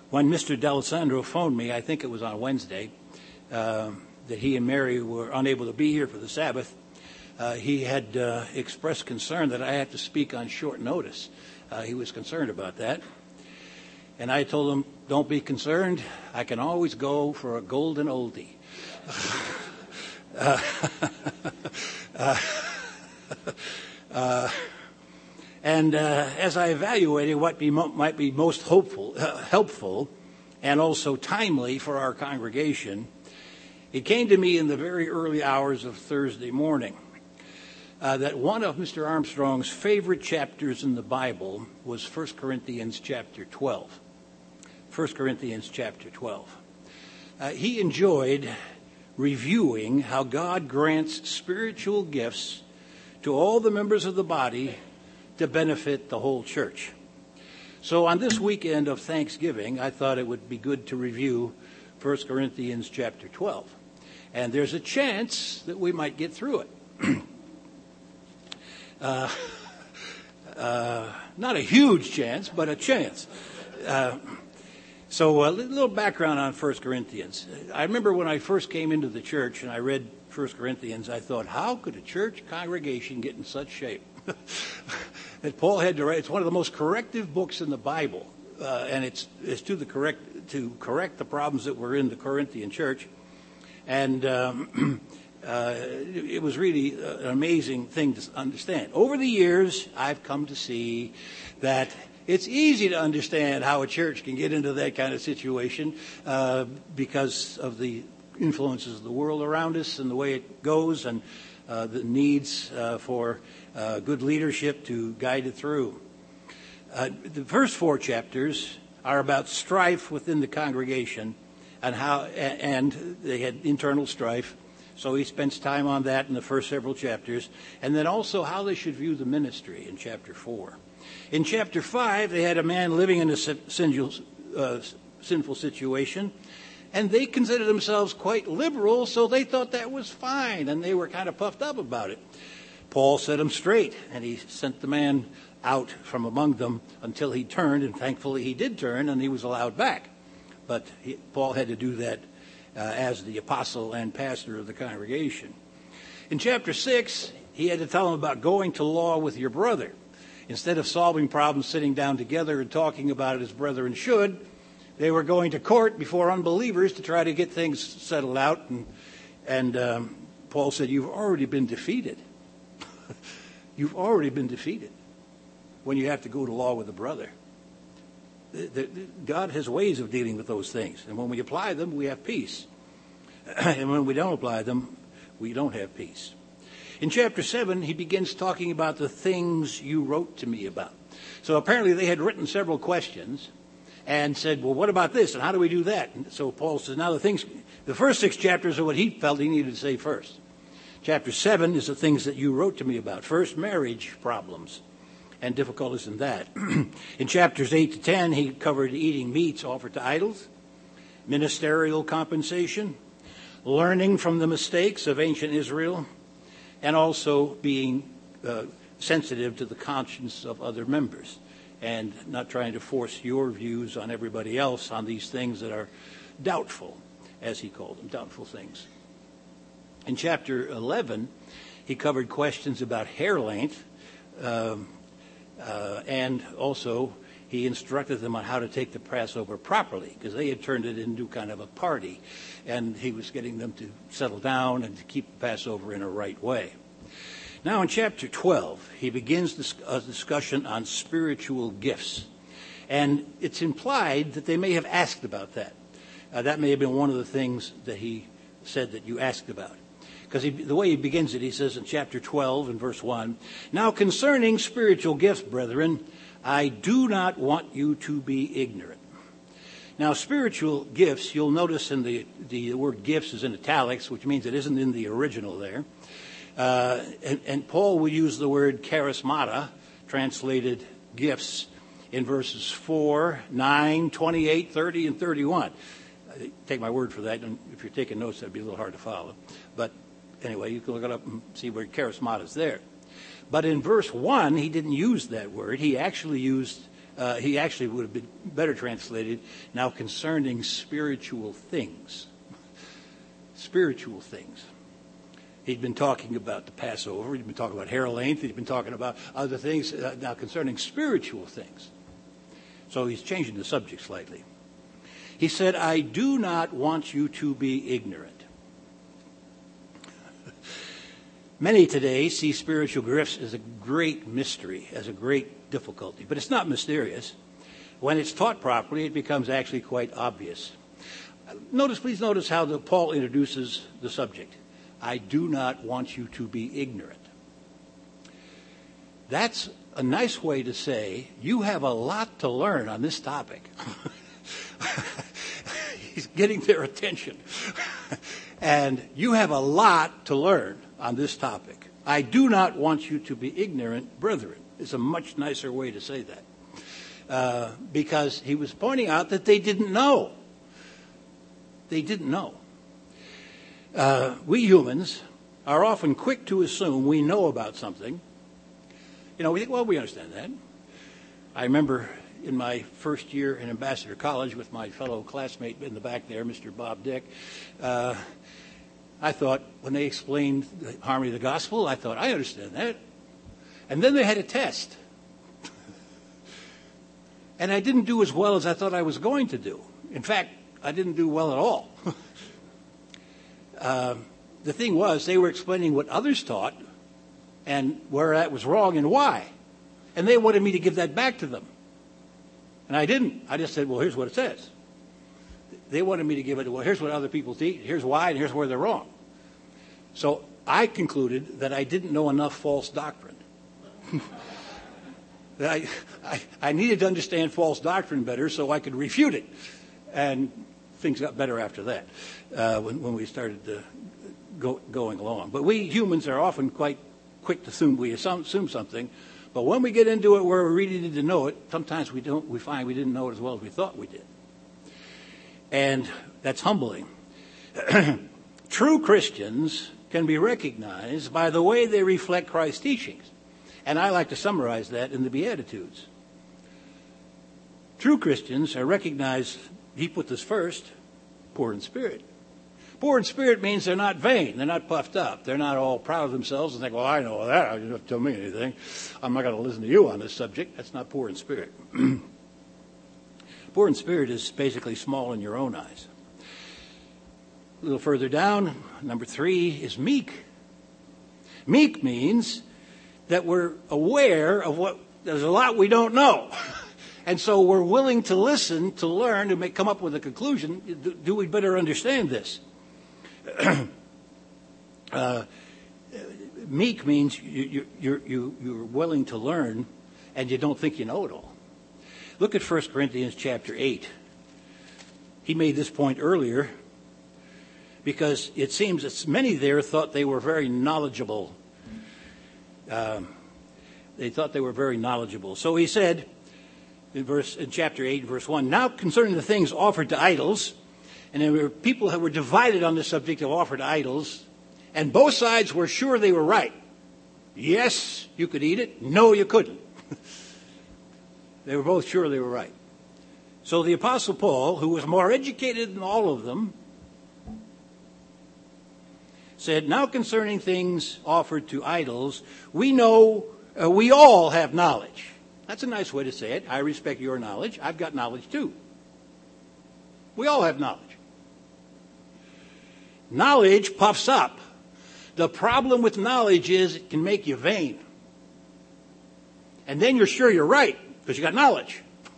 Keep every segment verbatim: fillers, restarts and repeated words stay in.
when Mister D'Alessandro phoned me, I think it was on Wednesday, uh, that he and Mary were unable to be here for the Sabbath, uh, he had uh, expressed concern that I had to speak on short notice. Uh, he was concerned about that. And I told him, don't be concerned. I can always go for a golden oldie. uh, uh, uh, and uh, as I evaluated what be mo- might be most hopeful, uh, helpful and also timely for our congregation, it came to me in the very early hours of Thursday morning uh, that one of Mister Armstrong's favorite chapters in the Bible was First Corinthians chapter twelve. First Corinthians chapter twelve. Uh, he enjoyed reviewing how God grants spiritual gifts to all the members of the body to benefit the whole church. So on this weekend of Thanksgiving, I thought it would be good to review First Corinthians chapter twelve. And there's a chance that we might get through it. uh, uh, not a huge chance, but a chance. Uh, so a little background on First Corinthians. I remember when I first came into the church and I read First Corinthians, I thought, how could a church congregation get in such shape? That Paul had to write. It's one of the most corrective books in the Bible, uh, and it's it's to the correct to correct the problems that were in the Corinthian church, and um, uh, it was really an amazing thing to understand. Over the years, I've come to see that it's easy to understand how a church can get into that kind of situation uh, because of the influences of the world around us and the way it goes, and uh, the needs uh, for uh, good leadership to guide it through. Uh, the first four chapters are about strife within the congregation, and how, and they had internal strife. So he spends time on that in the first several chapters, and then also how they should view the ministry in chapter four. In chapter five, they had a man living in a sinful, uh, sinful situation, and they considered themselves quite liberal, so they thought that was fine, and they were kind of puffed up about it. Paul set them straight, and he sent the man out from among them until he turned, and thankfully he did turn, and he was allowed back. But he, Paul had to do that uh, as the apostle and pastor of the congregation. In chapter six, he had to tell them about going to law with your brother. Instead of solving problems sitting down together and talking about it as brethren should, they were going to court before unbelievers to try to get things settled out. And, and um, Paul said, you've already been defeated. You've already been defeated when you have to go to law with a brother. The, the, God has ways of dealing with those things. And when we apply them, we have peace. And when we don't apply them, we don't have peace. In chapter seven, he begins talking about the things you wrote to me about. So apparently they had written several questions and said, well, what about this? And how do we do that? And so Paul says, now the things, the first six chapters are what he felt he needed to say first. Chapter seven is the things that you wrote to me about. First, marriage problems and difficulties in that. In chapters eight to ten, he covered eating meats offered to idols, ministerial compensation, learning from the mistakes of ancient Israel, and also being uh, sensitive to the conscience of other members and not trying to force your views on everybody else on these things that are doubtful, as he called them, doubtful things. In chapter eleven, he covered questions about hair length, um, uh, and also he instructed them on how to take the Passover properly, because they had turned it into kind of a party, and he was getting them to settle down and to keep the Passover in a right way. Now in chapter twelve, he begins this, a discussion on spiritual gifts, and it's implied that they may have asked about that. Uh, that may have been one of the things that he said that you asked about. Because the way he begins it, he says in chapter twelve and verse one, now concerning spiritual gifts, brethren, I do not want you to be ignorant. Now, spiritual gifts, you'll notice in the, the word gifts is in italics, which means it isn't in the original there. Uh, and, and Paul will use the word charismata, translated gifts, in verses four, nine, twenty-eight, thirty, and thirty-one. Take my word for that, and if you're taking notes, that'd be a little hard to follow. But anyway, you can look it up and see where charismata is there. But in verse one, he didn't use that word. He actually used Uh, he actually would have been better translated, now concerning spiritual things. Spiritual things. He'd been talking about the Passover. He'd been talking about hair length. He'd been talking about other things, uh, now concerning spiritual things. So he's changing the subject slightly. He said, I do not want you to be ignorant. Many today see spiritual gifts as a great mystery, as a great difficulty. But it's not mysterious. When it's taught properly, it becomes actually quite obvious. Notice, please notice how the, Paul introduces the subject. I do not want you to be ignorant. That's a nice way to say you have a lot to learn on this topic. He's getting their attention. And you have a lot to learn on this topic. I do not want you to be ignorant, brethren. It's a much nicer way to say that. Uh, because he was pointing out that they didn't know. They didn't know. Uh, we humans are often quick to assume we know about something. You know, we think, well, we understand that. I remember in my first year in Ambassador College with my fellow classmate in the back there, Mister Bob Dick, uh, I thought when they explained the harmony of the gospel, I thought, I understand that. And then they had a test. And I didn't do as well as I thought I was going to do. In fact, I didn't do well at all. uh, the thing was, they were explaining what others taught and where that was wrong and why. And they wanted me to give that back to them. And I didn't. I just said, well, here's what it says. They wanted me to give it, well, here's what other people teach, here's why, and here's where they're wrong. So I concluded that I didn't know enough false doctrine. that I, I, I needed to understand false doctrine better so I could refute it. And things got better after that, uh, when, when we started to go, going along. But we humans are often quite quick to assume we assume, assume something. But when we get into it where we really need to know it, sometimes we don't. We find we didn't know it as well as we thought we did. And that's humbling. True Christians can be recognized by the way they reflect Christ's teachings. And I like to summarize that in the Beatitudes. True Christians are recognized, he put this first, poor in spirit. Poor in spirit means they're not vain. They're not puffed up. They're not all proud of themselves and think, well, I know that. You don't have to tell me anything. I'm not going to listen to you on this subject. That's not poor in spirit. Poor in spirit is basically small in your own eyes. A little further down, number three is meek. Meek means that we're aware of what, there's a lot we don't know. And so we're willing to listen, to learn, to make, come up with a conclusion. Do, do we better understand this? uh, meek means you, you, you're, you, you're willing to learn and you don't think you know it all. Look at First Corinthians chapter eight. He made this point earlier because it seems that many there thought they were very knowledgeable. Um, they thought they were very knowledgeable. So he said in verse in chapter eight, verse one, now concerning the things offered to idols, and there were people who were divided on the subject of offered idols, and both sides were sure they were right. Yes, you could eat it. No, you couldn't. They were both sure they were right. So the Apostle Paul, who was more educated than all of them, said, now concerning things offered to idols, we know, uh, we all have knowledge. That's a nice way to say it. I respect your knowledge. I've got knowledge too. We all have knowledge. Knowledge puffs up. The problem with knowledge is it can make you vain. And then you're sure you're right because you got knowledge.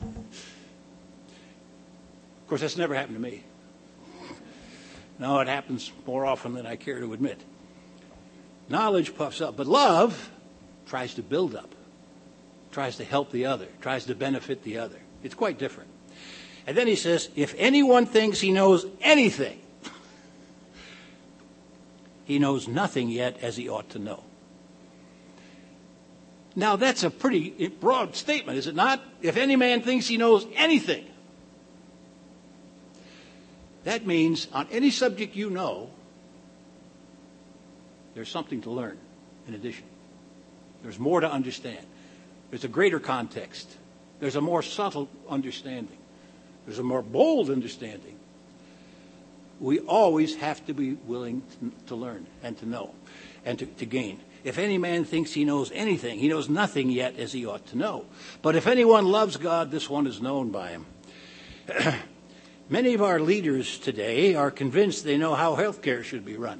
Of course, that's never happened to me. No, it happens more often than I care to admit. Knowledge puffs up, but love tries to build up, tries to help the other, tries to benefit the other. It's quite different. And then he says, if anyone thinks he knows anything, he knows nothing yet as he ought to know. Now, that's a pretty broad statement, is it not? If any man thinks he knows anything. That means on any subject you know, there's something to learn in addition. There's more to understand. There's a greater context. There's a more subtle understanding. There's a more bold understanding. We always have to be willing to learn and to know and to, to gain. If any man thinks he knows anything, he knows nothing yet as he ought to know. But if anyone loves God, this one is known by him. Many of our leaders today are convinced they know how healthcare should be run.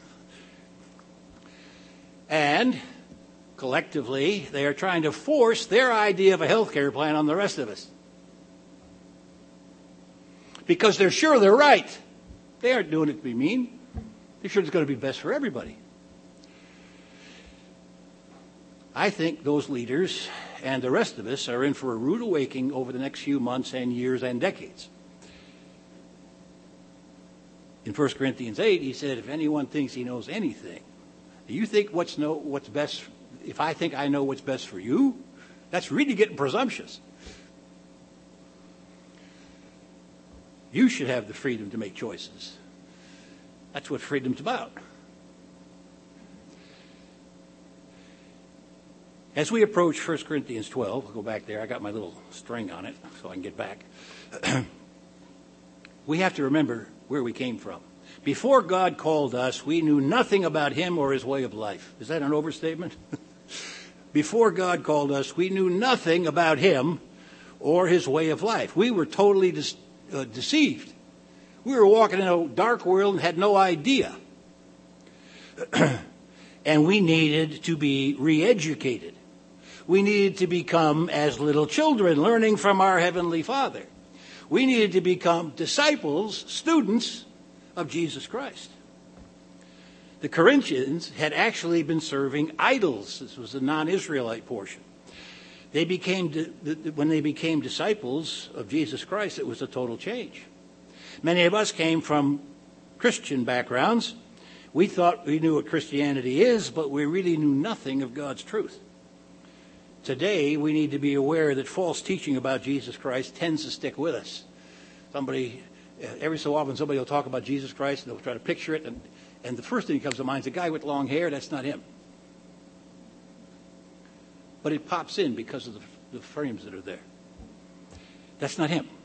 And collectively, they are trying to force their idea of a healthcare plan on the rest of us. Because they're sure they're right. They aren't doing it to be mean. They're sure it's going to be best for everybody. I think those leaders and the rest of us are in for a rude awakening over the next few months and years and decades. In First Corinthians eight, he said, if anyone thinks he knows anything, do you think what's know what's best? If I think I know what's best for you, that's really getting presumptuous. You should have the freedom to make choices. That's what freedom's about. As we approach First Corinthians twelve, I'll go back there. I got my little string on it so I can get back. We have to remember where we came from. Before God called us, we knew nothing about him or his way of life. Is that an overstatement? Before God called us, we knew nothing about him or his way of life. We were totally de- uh, deceived. We were walking in a dark world and had no idea. And we needed to be re-educated. We needed to become as little children, learning from our Heavenly Father. We needed to become disciples, students of Jesus Christ. The Corinthians had actually been serving idols. This was the non-Israelite portion. They became, when they became disciples of Jesus Christ, it was a total change. Many of us came from Christian backgrounds. We thought we knew what Christianity is, but we really knew nothing of God's truth. Today, we need to be aware that false teaching about Jesus Christ tends to stick with us. Somebody, every so often, somebody will talk about Jesus Christ, and they'll try to picture it, and, and the first thing that comes to mind is a guy with long hair. That's not him. But it pops in because of the, the frames that are there. That's not him.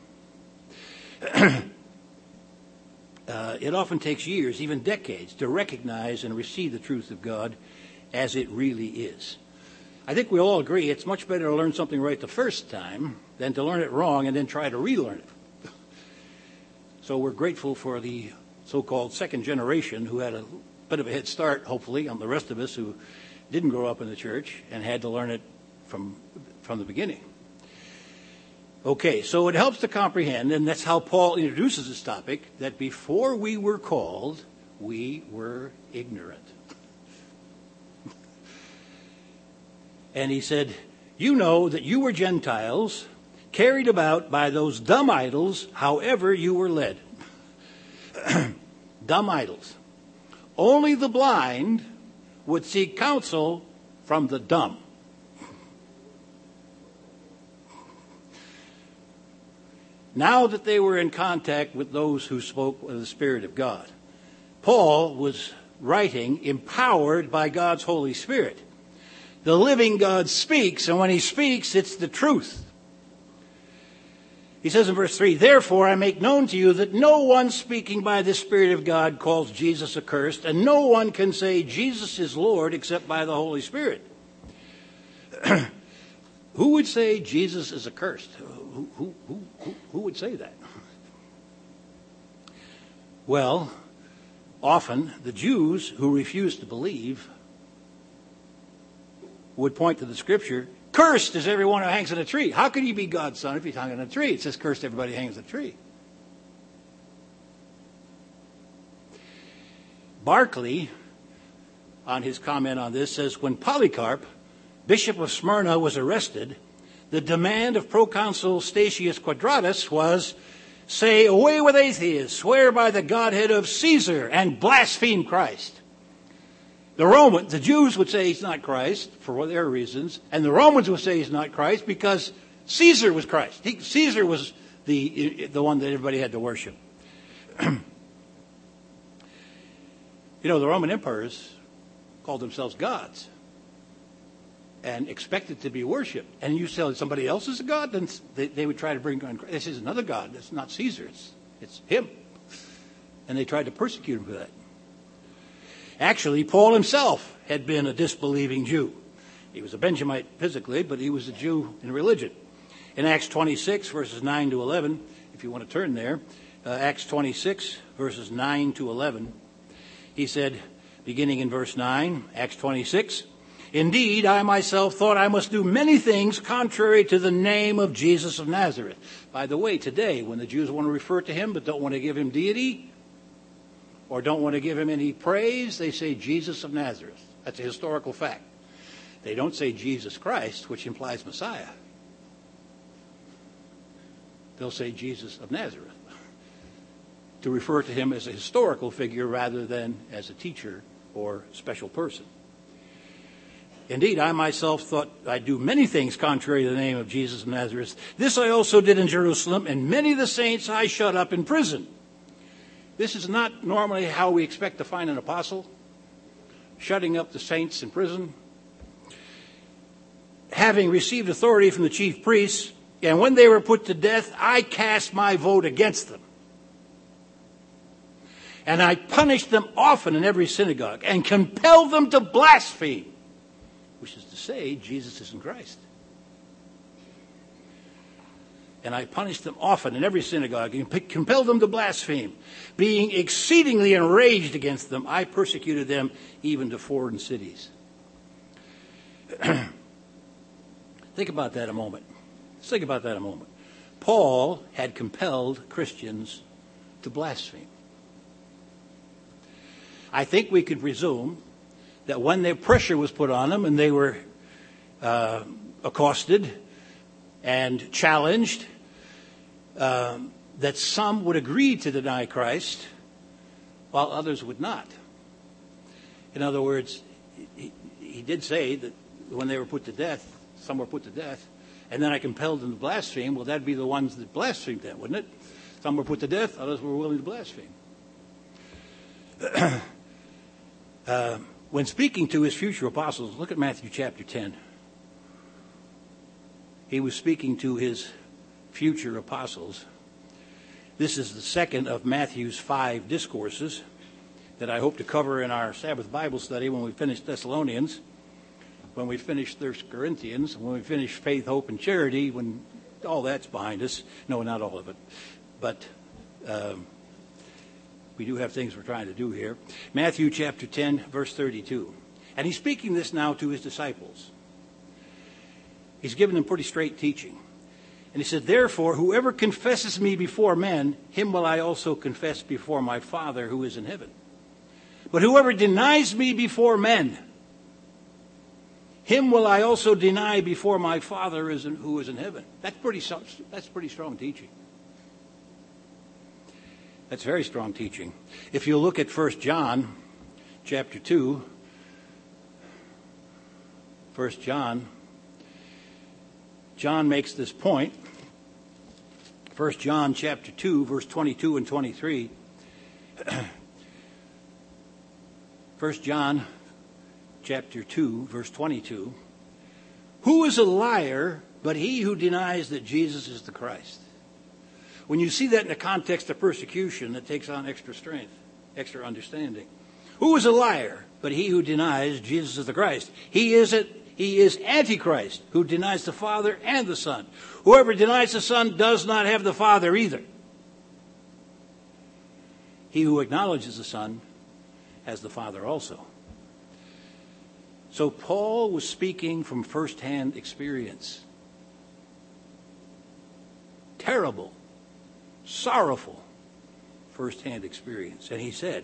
uh, it often takes years, even decades, to recognize and receive the truth of God as it really is. I think we all agree it's much better to learn something right the first time than to learn it wrong and then try to relearn it. So we're grateful for the so-called second generation who had a bit of a head start, hopefully, on the rest of us who didn't grow up in the church and had to learn it from, from the beginning. Okay, so it helps to comprehend, and that's how Paul introduces this topic, that before we were called, we were ignorant. And he said, you know that you were Gentiles, carried about by those dumb idols, however you were led. Dumb idols. Only the blind would seek counsel from the dumb. Now that they were in contact with those who spoke of the Spirit of God, Paul was writing empowered by God's Holy Spirit. The living God speaks, and when he speaks, it's the truth. He says in verse three, therefore I make known to you that no one speaking by the Spirit of God calls Jesus accursed, and no one can say Jesus is Lord except by the Holy Spirit. Who would say Jesus is accursed? Who, who, who, who, who would say that? Well, often the Jews who refused to believe would point to the scripture, cursed is everyone who hangs on a tree. How can you be God's son if he's hung on a tree? It says cursed everybody who hangs on a tree. Barclay, on his comment on this, says, when Polycarp, bishop of Smyrna, was arrested, the demand of proconsul Statius Quadratus was, say, away with atheists, swear by the Godhead of Caesar, and blaspheme Christ. The Roman, the Jews would say he's not Christ for their reasons, and the Romans would say he's not Christ because Caesar was Christ. He, Caesar was the the one that everybody had to worship. You know, the Roman emperors called themselves gods. and expect it to be worshipped. And you tell somebody else is a god, then they, they would try to bring on Christ. This is another god. It's not Caesar. It's, it's him. And they tried to persecute him for that. Actually, Paul himself had been a disbelieving Jew. He was a Benjamite physically, but he was a Jew in religion. In Acts twenty-six, verses nine to eleven, if you want to turn there, uh, Acts twenty-six, verses nine to eleven, he said, beginning in verse nine, Acts twenty-six, "Indeed, I myself thought I must do many things contrary to the name of Jesus of Nazareth." By the way, today, when the Jews want to refer to him but don't want to give him deity or don't want to give him any praise, they say Jesus of Nazareth. That's a historical fact. They don't say Jesus Christ, which implies Messiah. They'll say Jesus of Nazareth to refer to him as a historical figure rather than as a teacher or special person. "Indeed, I myself thought I'd do many things contrary to the name of Jesus of Nazareth. This I also did in Jerusalem, and many of the saints I shut up in prison." This is not normally how we expect to find an apostle, shutting up the saints in prison. "Having received authority from the chief priests, and when they were put to death, I cast my vote against them. And I punished them often in every synagogue, and compelled them to blaspheme," which is to say, Jesus isn't Christ. "And I punished them often in every synagogue, and compelled them to blaspheme. Being exceedingly enraged against them, I persecuted them even to foreign cities." Think about that a moment. Let's think about that a moment. Paul had compelled Christians to blaspheme. I think we could presume that when their pressure was put on them and they were uh, accosted and challenged, um, that some would agree to deny Christ while others would not. In other words, he, he did say that when they were put to death, some were put to death, and then I compelled them to blaspheme. Well, that'd be the ones that blasphemed then, wouldn't it? Some were put to death, others were willing to blaspheme. uh, when speaking to his future apostles, look at Matthew chapter ten. He was speaking to his future apostles. This is the second of Matthew's five discourses that I hope to cover in our Sabbath Bible study when we finish Thessalonians, when we finish First Corinthians, when we finish faith, hope, and charity, when all that's behind us. No, not all of it. But um, we do have things we're trying to do here. Matthew chapter ten, verse thirty-two. And he's speaking this now to his disciples. He's giving them pretty straight teaching. And he said, "Therefore, whoever confesses me before men, him will I also confess before my Father who is in heaven. But whoever denies me before men, him will I also deny before my Father who is in heaven." That's pretty, that's pretty strong teaching. That's very strong teaching. If you look at First John chapter two, First John, John makes this point. First John chapter two, verse twenty-two and twenty-three. First John chapter two, verse twenty-two. "Who is a liar but he who denies that Jesus is the Christ?" When you see that in the context of persecution, it takes on extra strength, extra understanding. Who is a liar but he who denies Jesus is the Christ? He is it. He is Antichrist, who denies the Father and the Son. Whoever denies the Son does not have the Father either. He who acknowledges the Son has the Father also. So Paul was speaking from firsthand experience. Terrible, sorrowful firsthand experience. And he said,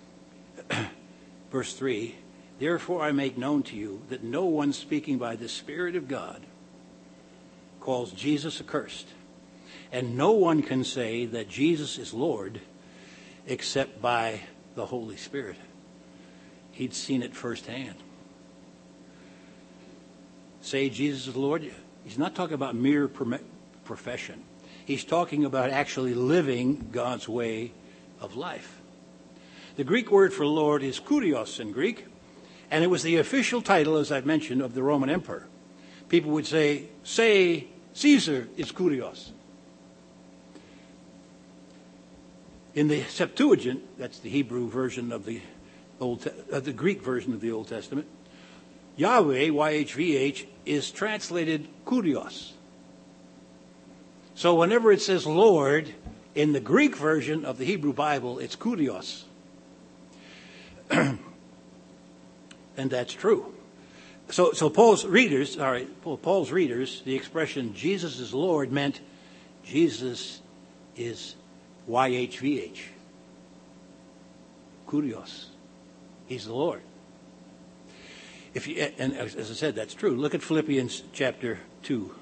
verse three, "Therefore I make known to you that no one speaking by the Spirit of God calls Jesus accursed. And no one can say that Jesus is Lord except by the Holy Spirit." He'd seen it firsthand. Say Jesus is Lord. He's not talking about mere profession. He's talking about actually living God's way of life. The Greek word for Lord is kurios in Greek. And it was the official title, as I mentioned, of the Roman Emperor. People would say, say Caesar is Kurios. In the Septuagint, that's the Hebrew version of the Old, uh, the Greek version of the Old Testament, Yahweh, Y H V H, is translated Kurios. So whenever it says Lord, in the Greek version of the Hebrew Bible, it's Kurios. And that's true. So, so Paul's readers, all right, Paul's readers, the expression Jesus is Lord meant Jesus is Y H V H. Kurios. He's the Lord. If you, and as I said, that's true. Look at Philippians chapter two.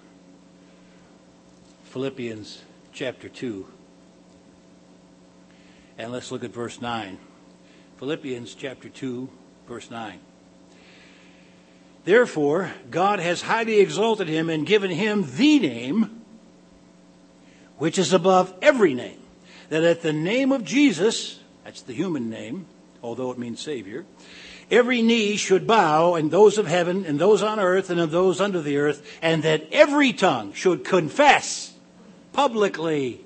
Philippians chapter two. And let's look at verse nine. Philippians chapter two, verse nine. Therefore, God has highly exalted him and given him the name which is above every name, that at the name of Jesus, that's the human name, although it means Savior, every knee should bow, and those of heaven, and those on earth, and of those under the earth, and that every tongue should confess publicly.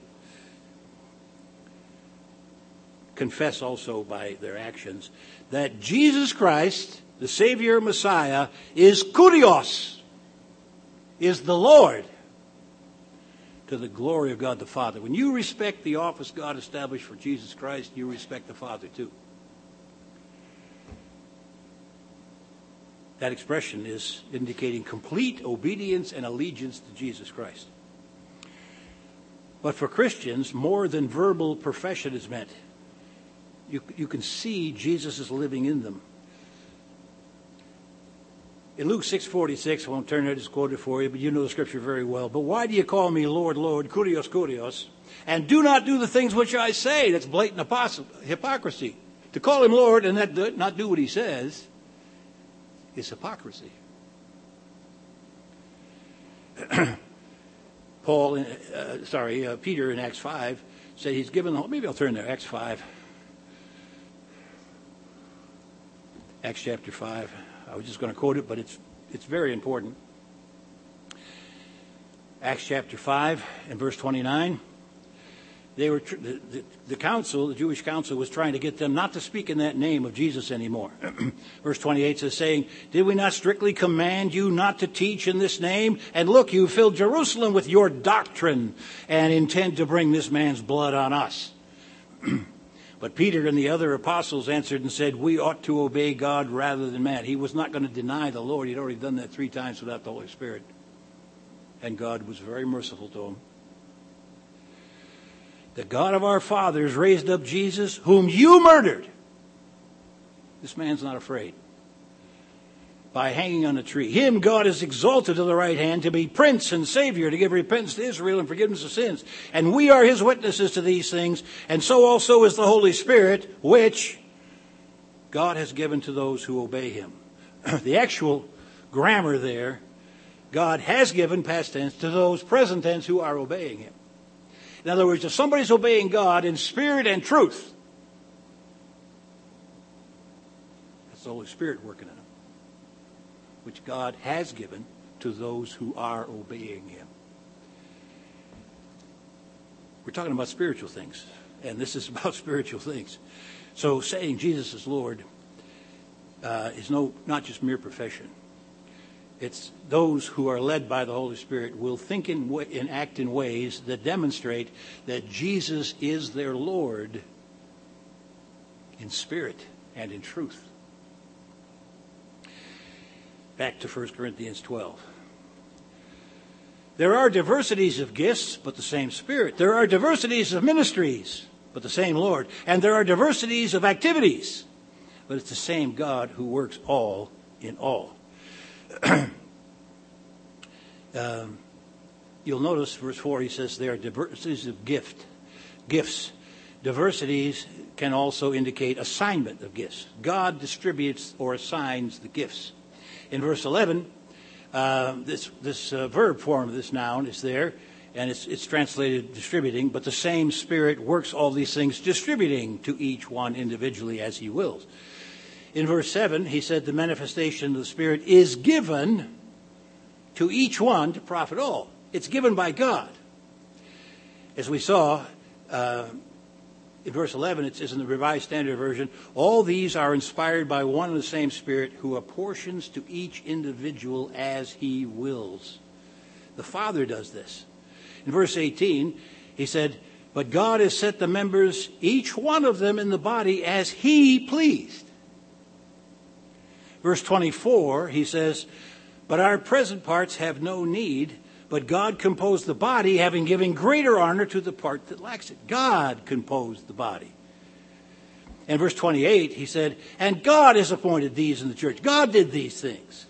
Confess also by their actions that Jesus Christ, the Savior Messiah, is Kurios, is the Lord, to the glory of God the Father. When you respect the office God established for Jesus Christ, you respect the Father too. That expression is indicating complete obedience and allegiance to Jesus Christ. But for Christians, more than verbal profession is meant. You, you can see Jesus is living in them. In Luke six forty-six, I won't turn there, just quote it for you, but you know the scripture very well. But why do you call me Lord, Lord, Kurios, Kurios, and do not do the things which I say? That's blatant apostle, hypocrisy. To call him Lord and not, not do what he says is hypocrisy. Paul, uh, sorry, uh, Peter in Acts five said he's given the, maybe I'll turn there, Acts five. Acts chapter five. I was just going to quote it, but it's it's very important. Acts chapter five and verse twenty-nine. They were tr- the, the, the council, the Jewish council, was trying to get them not to speak in that name of Jesus anymore. Verse twenty-eight says, saying, "Did we not strictly command you not to teach in this name? And look, you filled Jerusalem with your doctrine and intend to bring this man's blood on us." But Peter and the other apostles answered and said, "We ought to obey God rather than man." He was not going to deny the Lord. He'd already done that three times without the Holy Spirit. And God was very merciful to him. "The God of our fathers raised up Jesus, whom you murdered." This man's not afraid. "By hanging on a tree. Him God has exalted to the right hand to be Prince and Savior, to give repentance to Israel and forgiveness of sins. And we are his witnesses to these things, and so also is the Holy Spirit, which God has given to those who obey him." The actual grammar there, God has given, past tense, to those present tense who are obeying him. In other words, if somebody's obeying God in spirit and truth, that's the Holy Spirit working in them, which God has given to those who are obeying him. We're talking about spiritual things, and this is about spiritual things. So saying Jesus is Lord uh, is no not just mere profession. It's those who are led by the Holy Spirit will think and, and act in ways that demonstrate that Jesus is their Lord in spirit and in truth. Back to First Corinthians twelve. There are diversities of gifts, but the same Spirit. There are diversities of ministries, but the same Lord. And there are diversities of activities, but it's the same God who works all in all. um, you'll notice verse four, he says there are diversities of gift, gifts. Diversities can also indicate assignment of gifts. God distributes or assigns the gifts. In verse eleven, uh, this this uh, verb form of this noun is there, and it's it's translated distributing, but the same Spirit works all these things, distributing to each one individually as he wills. In verse seven, he said the manifestation of the Spirit is given to each one to profit all. It's given by God. As we saw uh, in verse eleven, it says in the Revised Standard Version, all these are inspired by one and the same Spirit who apportions to each individual as he wills. The Father does this. In verse eighteen, he said, but God has set the members, each one of them in the body, as he pleased. Verse twenty-four, he says, but our present parts have no need, but God composed the body, having given greater honor to the part that lacks it. God composed the body. And verse twenty-eight, he said, and God has appointed these in the church. God did these things.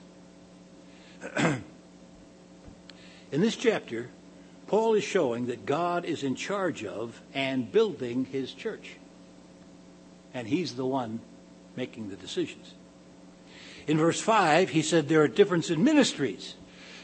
In this chapter, Paul is showing that God is in charge of and building his church. And he's the one making the decisions. In verse five, he said there are differences in ministries.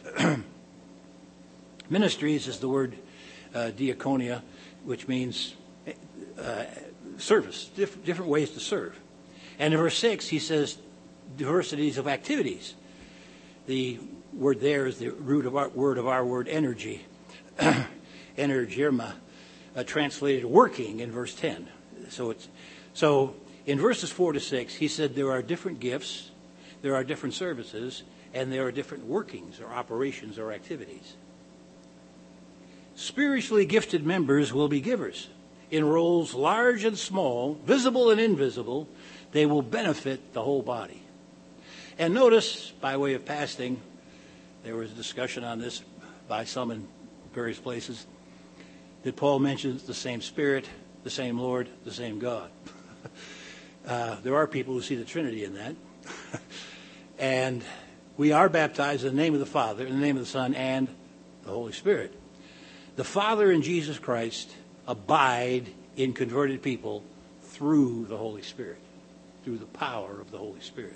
Ministries is the word uh, diaconia, which means uh, service, diff- different ways to serve. And in verse six, he says diversities of activities. The word there is the root of our word of our word energy. Energirma, uh, translated working in verse ten. So it's so in verses four to six, he said there are different gifts, there are different services, and there are different workings or operations or activities. Spiritually gifted members will be givers. In roles large and small, visible and invisible, they will benefit the whole body. And notice, by way of passing, there was a discussion on this by some in various places, that Paul mentions the same Spirit, the same Lord, the same God. uh, there are people who see the Trinity in that. And we are baptized in the name of the Father, in the name of the Son, and the Holy Spirit. The Father and Jesus Christ abide in converted people through the Holy Spirit, through the power of the Holy Spirit.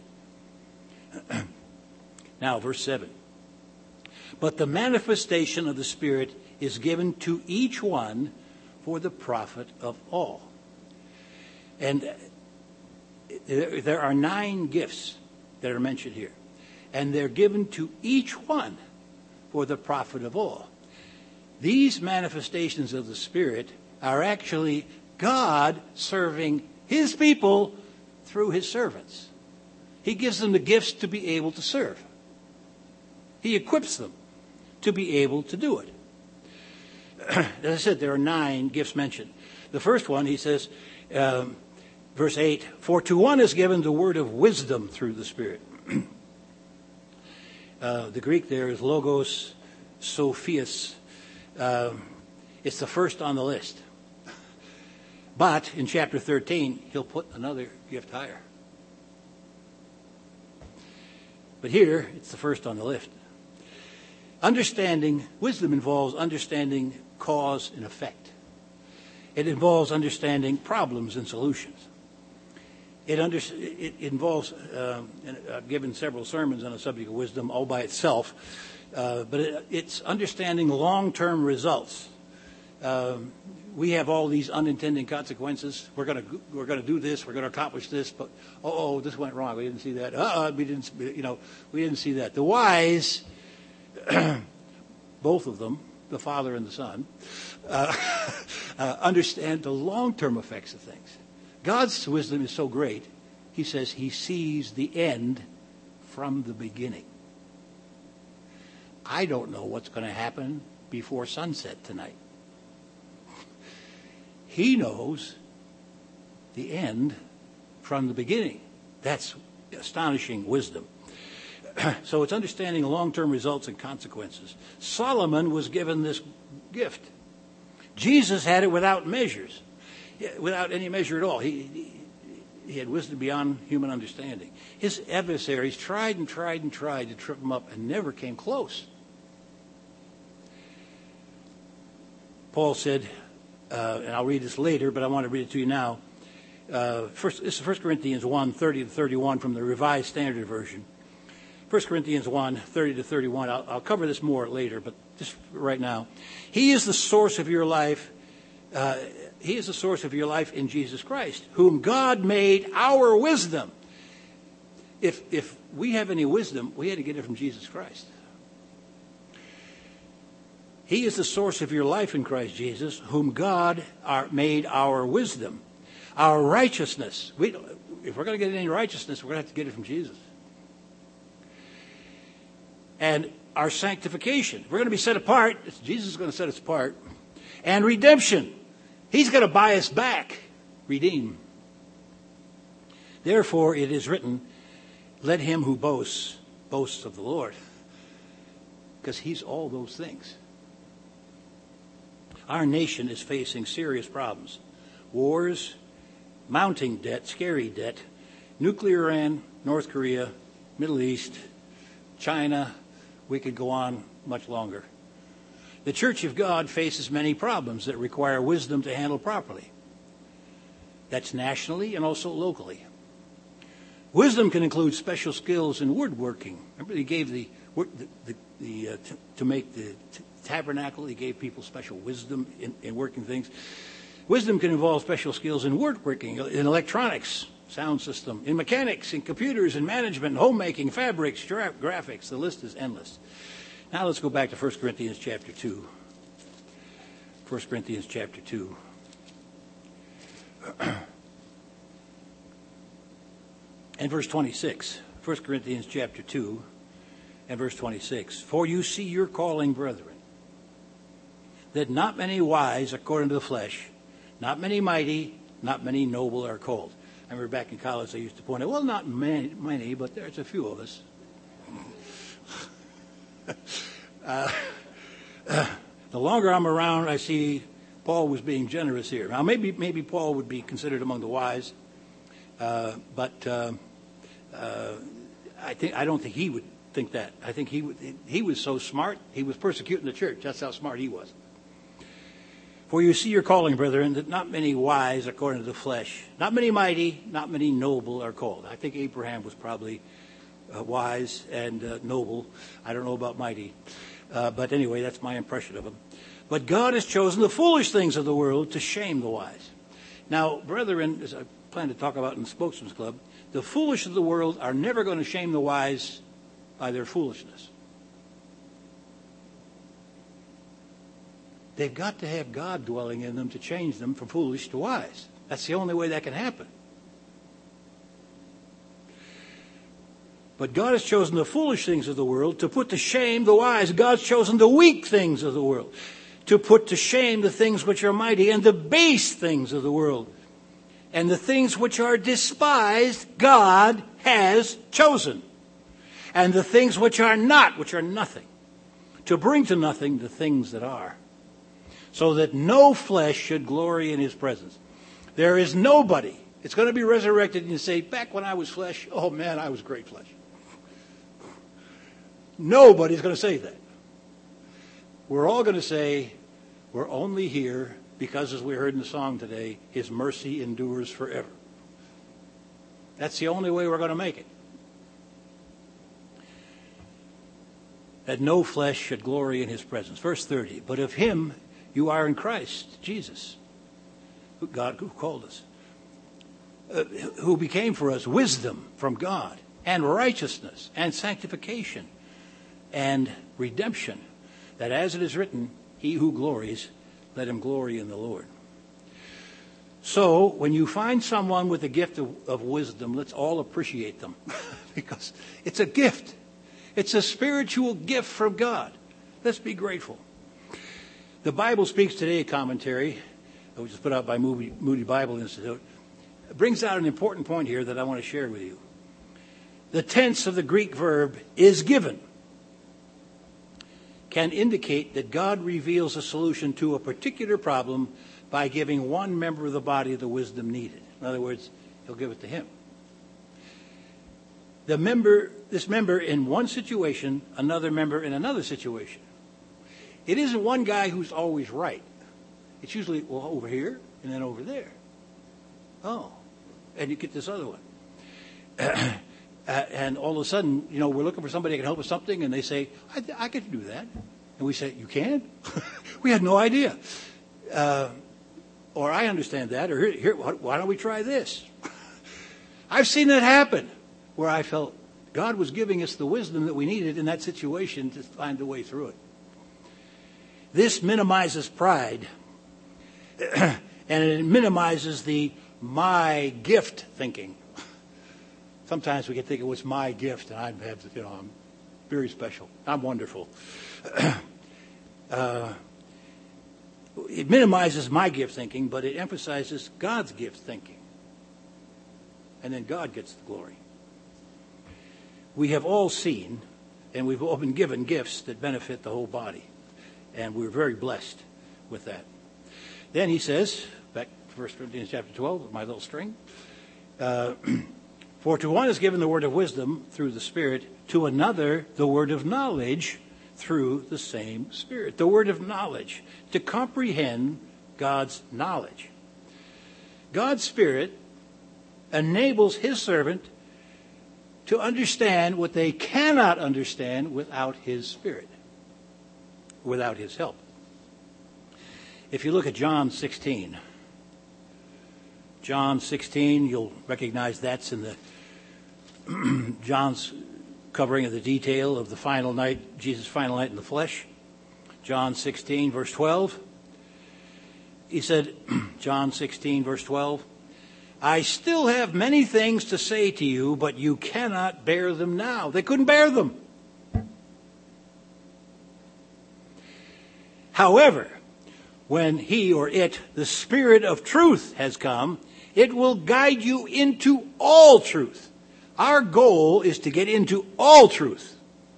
Now, verse seven. But the manifestation of the Spirit is given to each one for the profit of all. And there are nine gifts that are mentioned here. And they're given to each one for the profit of all. These manifestations of the Spirit are actually God serving his people through his servants. He gives them the gifts to be able to serve. He equips them to be able to do it. As I said, there are nine gifts mentioned. The first one, he says, um, verse eight, for to one is given the word of wisdom through the Spirit. uh, the Greek there is logos sophias. Uh, it's the first on the list. But in chapter thirteen, he'll put another gift higher. But here, it's the first on the list. Understanding, wisdom involves understanding cause and effect. It involves understanding problems and solutions. It, under, it involves, uh, and I've given several sermons on the subject of wisdom all by itself, uh, but it, it's understanding long-term results. Um, we have all these unintended consequences. We're going to we're going to do this. We're going to accomplish this, but oh, oh, this went wrong. We didn't see that. Uh, we didn't, you know, we didn't see that. The wise, both of them, the Father and the Son, uh, uh, understand the long-term effects of things. God's wisdom is so great. He says he sees the end from the beginning. I don't know what's going to happen before sunset tonight. He knows the end from the beginning. That's astonishing wisdom. So it's understanding long-term results and consequences. Solomon was given this gift. Jesus had it without measures, without any measure at all. He, he had wisdom beyond human understanding. His adversaries tried and tried and tried to trip him up and never came close. Paul said, uh, and I'll read this later, but I want to read it to you now. Uh, first, this is First Corinthians one, thirty to thirty-one from the Revised Standard Version. First Corinthians one, thirty to thirty-one. I'll, I'll cover this more later, but just right now. He is the source of your life. Uh, he is the source of your life in Jesus Christ, whom God made our wisdom. if if we have any wisdom, we had to get it from Jesus Christ. He is the source of your life in Christ Jesus, whom God are, made our wisdom, our righteousness. We, if we're going to get any righteousness, we're going to have to get it from Jesus. And our sanctification. If we're going to be set apart, Jesus is going to set us apart. And redemption. He's going to buy us back. Redeem. Therefore, it is written, let him who boasts, boasts of the Lord. Because he's all those things. Our nation is facing serious problems. Wars, mounting debt, scary debt, nuclear Iran, North Korea, Middle East, China. We could go on much longer. The Church of God faces many problems that require wisdom to handle properly. That's nationally and also locally. Wisdom can include special skills in woodworking. Remember, he gave the, the, the, the uh, t- to make the t- tabernacle, he gave people special wisdom in, in working things. Wisdom can involve special skills in woodworking, in electronics, sound system, in mechanics, in computers, in management, homemaking, fabrics, gra- graphics. The list is endless. Now let's go back to First Corinthians chapter two. First Corinthians chapter two. And verse twenty-six. First Corinthians chapter two and verse twenty-six. For you see your calling, brethren, that not many wise according to the flesh, not many mighty, not many noble are called. I remember back in college I used to point out, well, not many, many but there's a few of us. uh, uh, the longer I'm around, I see Paul was being generous here. Now, maybe maybe Paul would be considered among the wise, uh, but uh, uh, I think I don't think he would think that. I think he would, he was so smart. He was persecuting the church. That's how smart he was. For you see your calling, brethren, that not many wise according to the flesh, not many mighty, not many noble are called. I think Abraham was probably uh, wise and uh, noble. I don't know about mighty. Uh, but anyway, that's my impression of him. But God has chosen the foolish things of the world to shame the wise. Now, brethren, as I plan to talk about in the Spokesman's Club, the foolish of the world are never going to shame the wise by their foolishness. They've got to have God dwelling in them to change them from foolish to wise. That's the only way that can happen. But God has chosen the foolish things of the world to put to shame the wise. God's chosen the weak things of the world to put to shame the things which are mighty, and the base things of the world. And the things which are despised, God has chosen. And the things which are not, which are nothing, to bring to nothing the things that are, so that no flesh should glory in his presence. There is nobody. It's going to be resurrected and you say, back when I was flesh, oh man, I was great flesh. Nobody's going to say that. We're all going to say, we're only here because, as we heard in the song today, his mercy endures forever. That's the only way we're going to make it. That no flesh should glory in his presence. Verse thirty, but of him you are in Christ Jesus, God who called us, uh, who became for us wisdom from God, and righteousness, and sanctification, and redemption, that as it is written, he who glories, let him glory in the Lord. So, when you find someone with a gift of, of wisdom, let's all appreciate them. Because it's a gift. It's a spiritual gift from God. Let's be grateful. The Bible Speaks Today commentary, which was put out by Moody, Moody Bible Institute, brings out an important point here that I want to share with you. The tense of the Greek verb is given can indicate that God reveals a solution to a particular problem by giving one member of the body the wisdom needed. In other words, he'll give it to him. The member, this member in one situation, another member in another situation. It isn't one guy who's always right. It's usually, well, over here and then over there. Oh, and you get this other one. Uh, and all of a sudden, you know, we're looking for somebody that can help us something, and they say, I, I can do that. And we say, you can? We had no idea. Uh, or I understand that, or here, here, why don't we try this? I've seen that happen. where I felt God was giving us the wisdom that we needed in that situation to find a way through it. This minimizes pride, and it minimizes the my gift thinking. Sometimes we can think it was my gift, and I have, you know, I'm very special. I'm wonderful. uh, it minimizes my gift thinking, but it emphasizes God's gift thinking. And then God gets the glory. We have all seen, and we've all been given gifts that benefit the whole body. And we're very blessed with that. Then he says, back to First Corinthians chapter twelve, my little string. Uh, For to one is given the word of wisdom through the Spirit, to another the word of knowledge through the same Spirit. The word of knowledge, to comprehend God's knowledge. God's Spirit enables his servant to understand what they cannot understand without his Spirit, without his help. If you look at John sixteen, John sixteen, you'll recognize that's in the John's covering of the detail of the final night, Jesus' final night in the flesh. John sixteen, verse twelve. He said, John sixteen, verse twelve, I still have many things to say to you, but you cannot bear them now. They couldn't bear them. However, when he or it, the Spirit of truth, has come, it will guide you into all truth. Our goal is to get into all truth.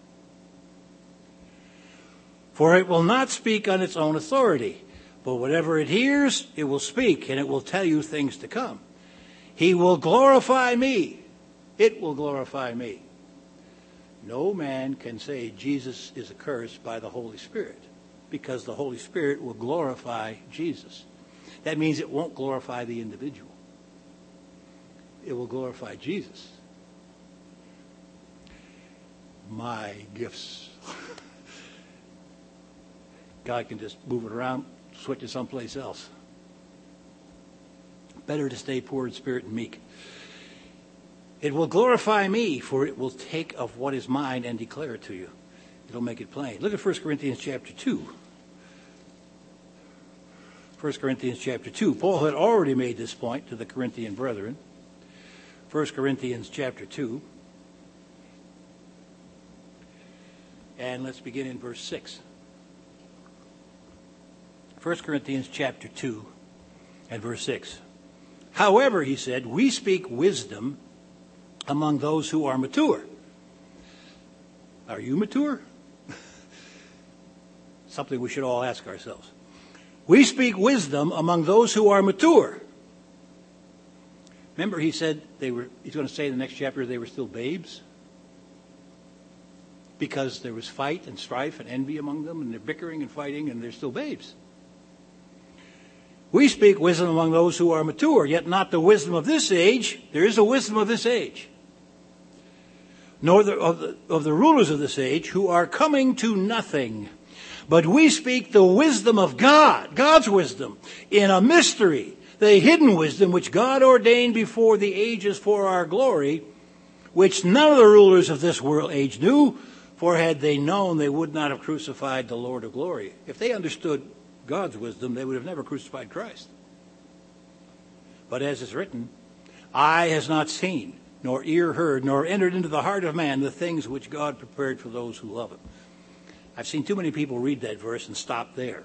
For it will not speak on its own authority, but whatever it hears, it will speak, and it will tell you things to come. He will glorify me. It will glorify me. No man can say Jesus is accursed by the Holy Spirit, because the Holy Spirit will glorify Jesus. That means it won't glorify the individual. It will glorify Jesus. My gifts. God can just move it around, switch it someplace else. Better to stay poor in spirit and meek. It will glorify me, for it will take of what is mine and declare it to you. It'll make it plain. Look at First Corinthians chapter two. First Corinthians chapter two. Paul had already made this point to the Corinthian brethren. First Corinthians chapter two. And let's begin in verse six. First Corinthians chapter two and verse six. However, he said, we speak wisdom among those who are mature. Are you mature? Something we should all ask ourselves. We speak wisdom among those who are mature. Remember, he said they were, he's going to say in the next chapter they were still babes. Because there was fight and strife and envy among them, and they're bickering and fighting, and they're still babes. We speak wisdom among those who are mature, yet not the wisdom of this age. There is a wisdom of this age. Nor the, of, the, of the rulers of this age, who are coming to nothing. But we speak the wisdom of God, God's wisdom, in a mystery, the hidden wisdom which God ordained before the ages for our glory, which none of the rulers of this world age knew, for had they known, they would not have crucified the Lord of glory. If they understood God's wisdom, they would have never crucified Christ. But as is written, eye has not seen, nor ear heard, nor entered into the heart of man the things which God prepared for those who love him. I've seen too many people read that verse and stop there.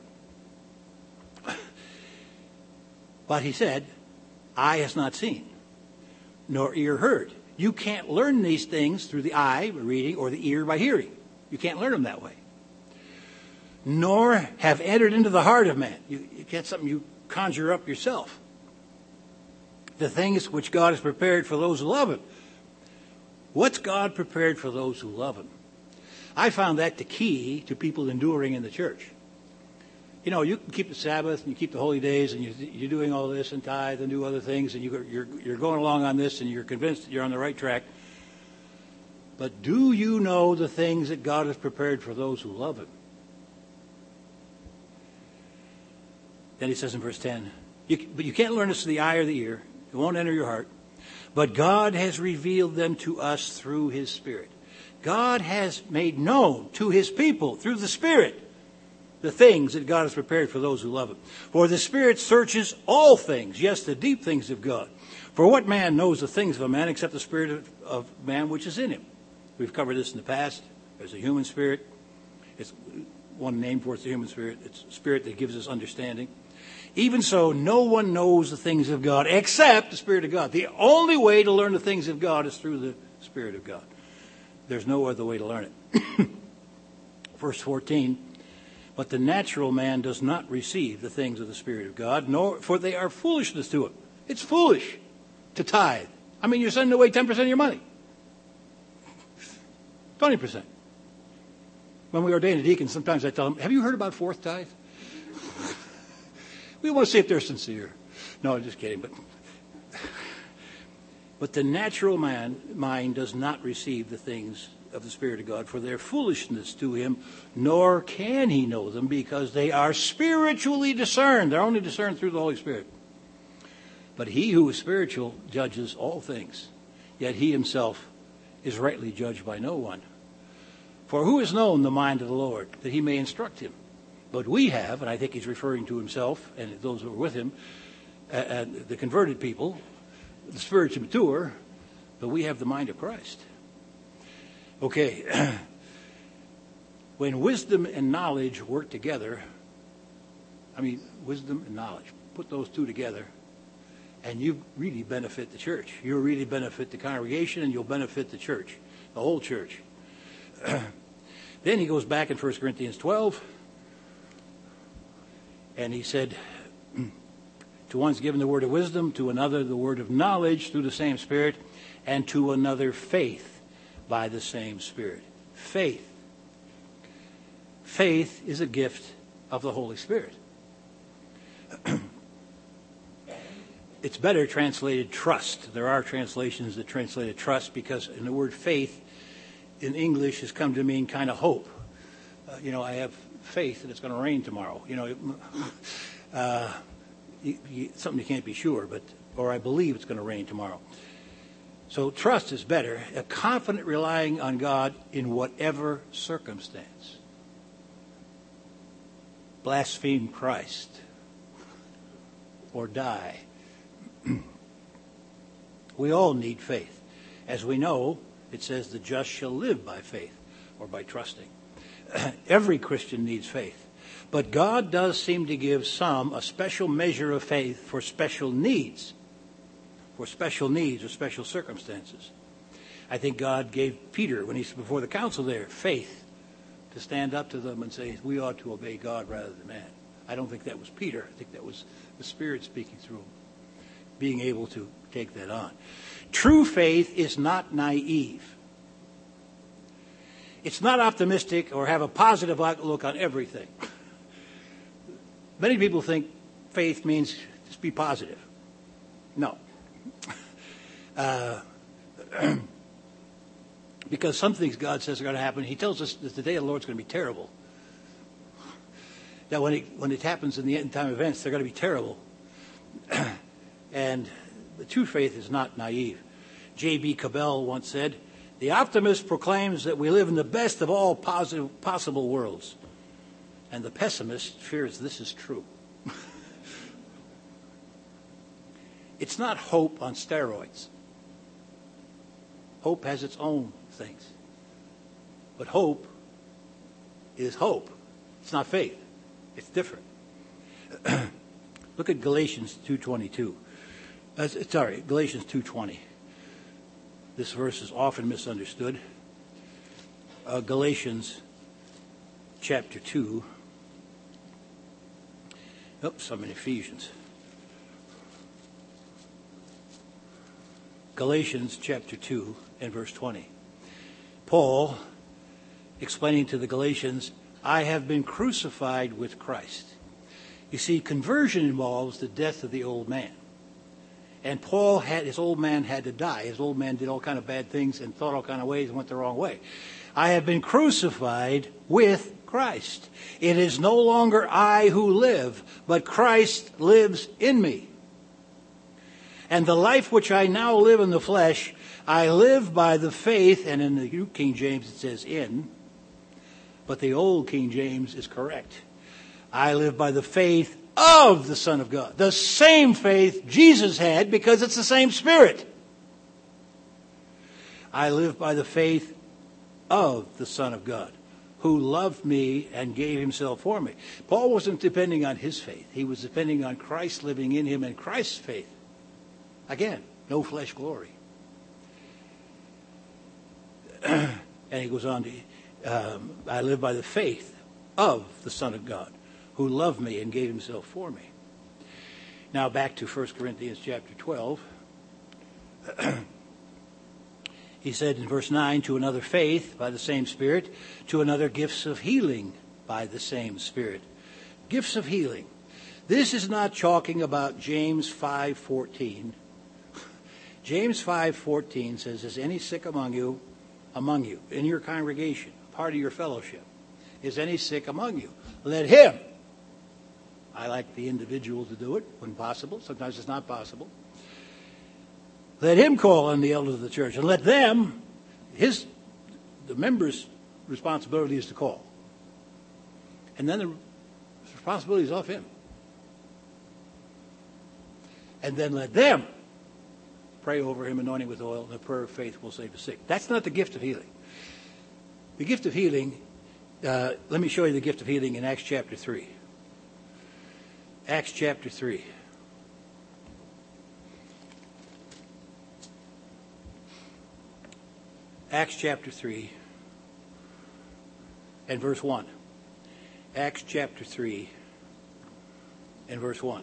But he said, eye has not seen, nor ear heard. You can't learn these things through the eye by reading or the ear by hearing. You can't learn them that way. Nor have entered into the heart of man. You, you can't something you conjure up yourself. The things which God has prepared for those who love him. What's God prepared for those who love him? I found that the key to people enduring in the church. You know, you can keep the Sabbath and you keep the holy days and you, you're doing all this and tithe and do other things and you, you're, you're going along on this and you're convinced that you're on the right track. But do you know the things that God has prepared for those who love him? Then he says in verse ten, you, but you can't learn this through the eye or the ear. It won't enter your heart. but God has revealed them to us through his Spirit. God has made known to his people through the Spirit the things that God has prepared for those who love him. For the Spirit searches all things, yes, the deep things of God. For what man knows the things of a man except the spirit of, of man which is in him? We've covered this in the past. There's a human spirit. It's one name for it, it's the human spirit. It's a spirit that gives us understanding. Even so, no one knows the things of God except the Spirit of God. The only way to learn the things of God is through the Spirit of God. There's no other way to learn it. Verse fourteen, but the natural man does not receive the things of the Spirit of God, nor for they are foolishness to him. It's foolish to tithe. I mean, you're sending away ten percent of your money. twenty percent. When we ordain a deacon, sometimes I tell them, have you heard about fourth tithe? We want to see if they're sincere. No, I'm just kidding. But, but the natural man mind does not receive the things of the Spirit of God, for their foolishness to him, nor can he know them, because they are spiritually discerned. They're only discerned through the Holy Spirit. But he who is spiritual judges all things, yet he himself is rightly judged by no one. For who has known the mind of the Lord, that he may instruct him? But we have, and I think he's referring to himself and those who are with him, and the converted people, the spiritually mature, but we have the mind of Christ. Okay, when wisdom and knowledge work together, I mean, wisdom and knowledge, put those two together, and you really benefit the church. You'll really benefit the congregation, and you'll benefit the church, the whole church. Then he goes back in First Corinthians twelve, and he said, to one's given the word of wisdom, to another the word of knowledge through the same Spirit, and to another faith by the same Spirit. Faith. Faith is a gift of the Holy Spirit. It's better translated trust. There are translations that translate it trust, because in the word faith in English has come to mean kind of hope. Uh, you know, I have faith that it's going to rain tomorrow. You know, uh, you, you, something you can't be sure, but or I believe it's going to rain tomorrow. So trust is better, a confident relying on God in whatever circumstance. Blaspheme Christ or die. We all need faith. As we know, it says the just shall live by faith or by trusting. Every Christian needs faith. But God does seem to give some a special measure of faith for special needs. For special needs or special circumstances. I think God gave Peter, when he's before the council there, faith to stand up to them and say, we ought to obey God rather than man. I don't think that was Peter. I think that was the Spirit speaking through him, being able to take that on. True faith is not naive. It's not optimistic or have a positive outlook on everything. Many people think faith means just be positive. No. Uh, because some things God says are going to happen. He tells us that the day of the Lord is going to be terrible. That when it, when it happens in the end time events, they're going to be terrible. And the true faith is not naive. J B Cabell once said, the optimist proclaims that we live in the best of all positive, possible worlds. And the pessimist fears this is true. It's not hope on steroids. Hope has its own things. But hope is hope. It's not faith. It's different. Look at Galatians two twenty-two. Uh, sorry, Galatians two twenty. This verse is often misunderstood. Uh, Galatians chapter two. Oops, I'm in Ephesians. Galatians chapter two and verse twenty. Paul, explaining to the Galatians, I have been crucified with Christ. You see, conversion involves the death of the old man. And Paul had, his old man had to die. His old man did all kind of bad things and thought all kind of ways and went the wrong way. I have been crucified with Christ. It is no longer I who live, but Christ lives in me. And the life which I now live in the flesh, I live by the faith, and in the New King James it says in, but the old King James is correct. I live by the faith of the Son of God. The same faith Jesus had, because it's the same Spirit. I live by the faith of the Son of God, who loved me and gave himself for me. Paul wasn't depending on his faith. He was depending on Christ living in him and Christ's faith. Again, no flesh glory. And he goes on to, um, I live by the faith of the Son of God, who loved me and gave himself for me. Now back to First Corinthians chapter twelve. He said in verse nine, to another faith by the same Spirit, to another gifts of healing by the same Spirit. Gifts of healing. This is not talking about James five fourteen. James five fourteen says, is any sick among you, among you, in your congregation, part of your fellowship? Is any sick among you? Let him. I like the individual to do it when possible. Sometimes it's not possible. Let him call on the elders of the church, and let them, his, the members' responsibility is to call. And then the responsibility is off him. And then let them pray over him, anointing with oil, and the prayer of faith will save the sick. That's not the gift of healing. The gift of healing, uh, let me show you the gift of healing in Acts chapter three. Acts chapter three. Acts chapter three and verse one. Acts chapter three and verse one.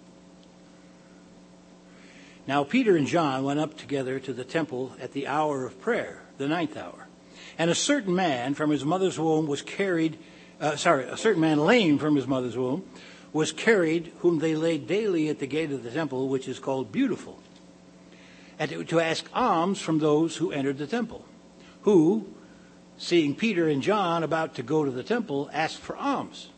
Now Peter and John went up together to the temple at the hour of prayer, the ninth hour. And a certain man from his mother's womb was carried, uh, sorry, a certain man lame from his mother's womb was carried, whom they laid daily at the gate of the temple, which is called Beautiful, and to, to ask alms from those who entered the temple, who, seeing Peter and John about to go to the temple, asked for alms.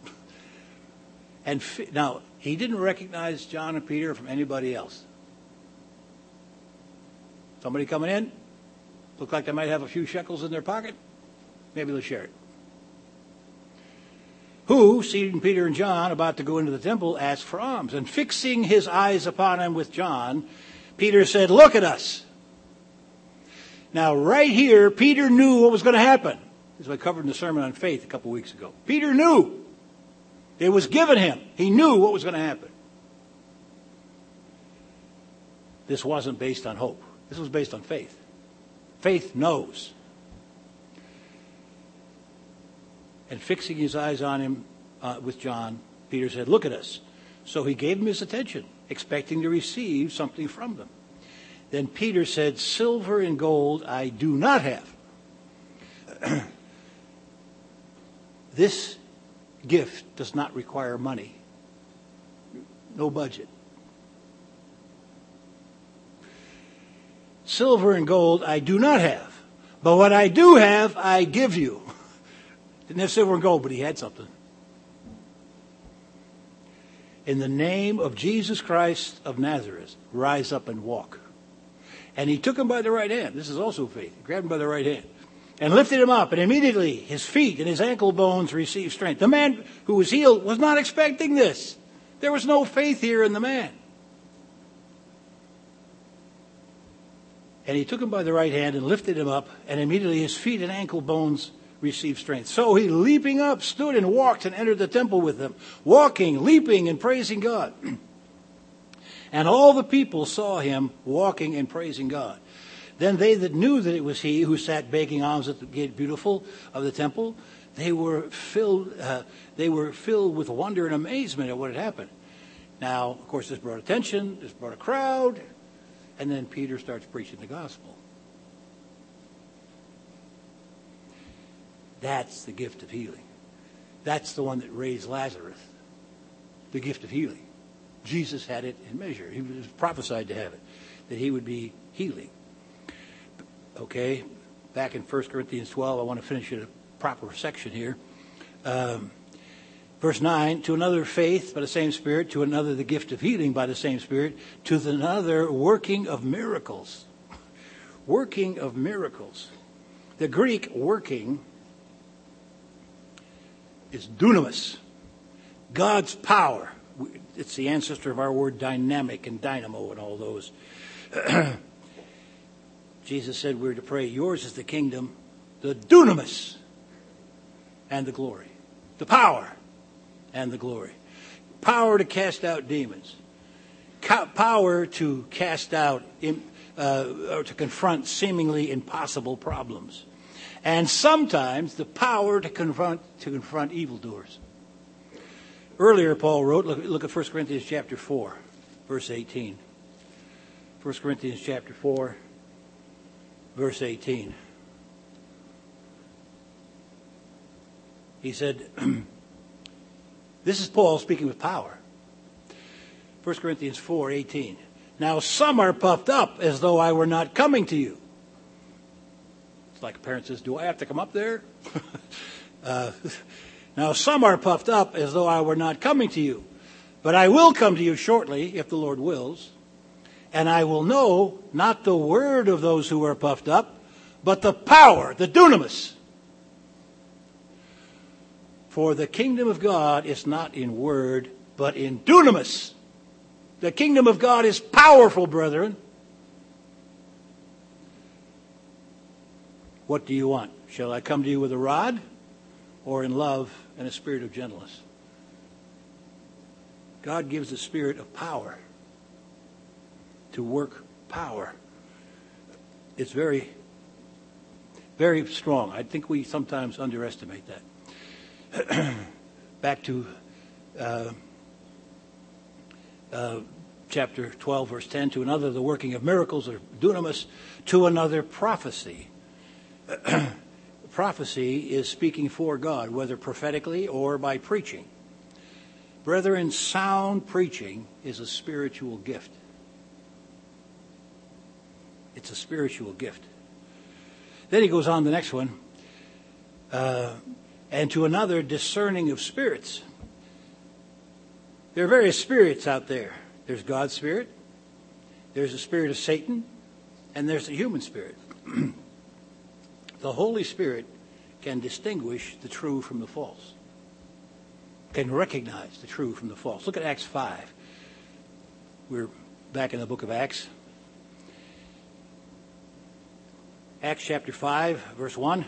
And fi- now, he didn't recognize John and Peter from anybody else. Somebody coming in, look like they might have a few shekels in their pocket, maybe they'll share it. Who, seeing Peter and John about to go into the temple, asked for alms. And fixing his eyes upon him with John, Peter said, look at us. Now, right here, Peter knew what was going to happen. As I covered in the sermon on faith a couple weeks ago. Peter knew. It was given him. He knew what was going to happen. This wasn't based on hope. This was based on faith. Faith knows. And fixing his eyes on him uh, with John, Peter said, look at us. So he gave him his attention, expecting to receive something from them. Then Peter said, silver and gold I do not have. This gift does not require money. No budget. Silver and gold I do not have. But what I do have, I give you. Didn't have silver and gold, but he had something. In the name of Jesus Christ of Nazareth, rise up and walk. And he took him by the right hand. This is also faith. He grabbed him by the right hand and lifted him up. And immediately his feet and his ankle bones received strength. The man who was healed was not expecting this. There was no faith here in the man. And he took him by the right hand and lifted him up. And immediately his feet and ankle bones received strength. So he, leaping up, stood and walked and entered the temple with them, walking, leaping, and praising God. And all the people saw him walking and praising God. Then they that knew that it was he who sat begging alms at the gate Beautiful of the temple, they were filled. Uh, they were filled with wonder and amazement at what had happened. Now, of course, this brought attention. This brought a crowd, and then Peter starts preaching the gospel. That's the gift of healing. That's the one that raised Lazarus. The gift of healing. Jesus had it in measure. He was prophesied to have it, that he would be healing. Okay, back in First Corinthians twelve, I want to finish in a proper section here. Um, Verse nine, to another faith by the same Spirit, to another the gift of healing by the same Spirit, to another working of miracles. Working of miracles. The Greek working is dunamis, God's power. It's the ancestor of our word dynamic and dynamo and all those. Jesus said we're to pray, yours is the kingdom, the dunamis, and the glory. The power and the glory. Power to cast out demons. Power to cast out, uh, or to confront seemingly impossible problems. And sometimes the power to confront, to confront evildoers. Earlier, Paul wrote, look, look at First Corinthians chapter four, verse eighteen. First Corinthians chapter four, verse eighteen. He said, this is Paul speaking with power. First Corinthians four, eighteen. Now some are puffed up as though I were not coming to you. It's like a parent says, do I have to come up there? uh, now some are puffed up as though I were not coming to you. But I will come to you shortly, if the Lord wills. And I will know not the word of those who are puffed up, but the power, the dunamis. For the kingdom of God is not in word, but in dunamis. The kingdom of God is powerful, brethren. What do you want? Shall I come to you with a rod, or in love and a spirit of gentleness? God gives a spirit of power to work power. It's very, very strong. I think we sometimes underestimate that. Back to uh, uh, chapter twelve, verse ten. To another, the working of miracles, or dunamis. To another, prophecy. Prophecy is speaking for God, whether prophetically or by preaching. Brethren, sound preaching is a spiritual gift. It's a spiritual gift. Then he goes on to the next one. Uh, and to another, discerning of spirits. There are various spirits out there. There's God's spirit. There's the spirit of Satan. And there's the human spirit. The Holy Spirit can distinguish the true from the false. Can recognize the true from the false. Look at Acts five. We're back in the book of Acts. Acts chapter five, verse one.